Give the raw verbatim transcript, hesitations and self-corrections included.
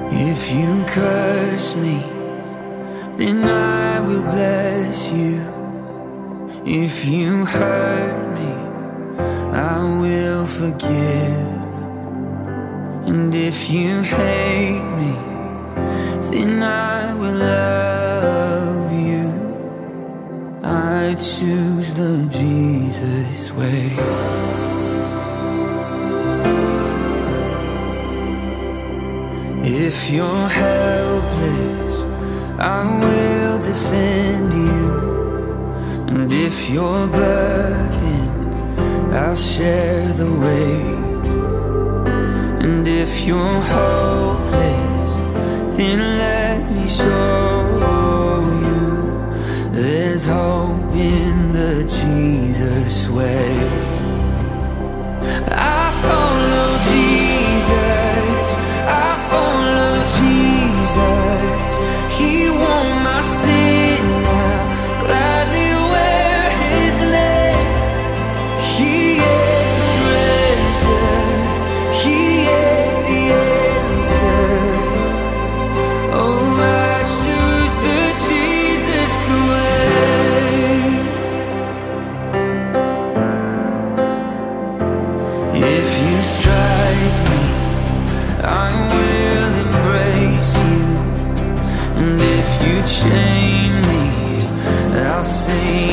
If you curse me, then I will bless you. If you hurt me, I will forgive. And if you hate me, then I will love you. I choose the Jesus way. If you're helpless, I will defend you. And if you're burdened, I'll share the weight. And if you're hopeless, then let me show you there's hope in the Jesus way. I follow Jesus, I follow Jesus. He won my sin now, gladly wear his name. He is the treasure, he is the answer. Oh, I choose the Jesus way. If you strike me, I will embrace you. And if you chain me, I'll say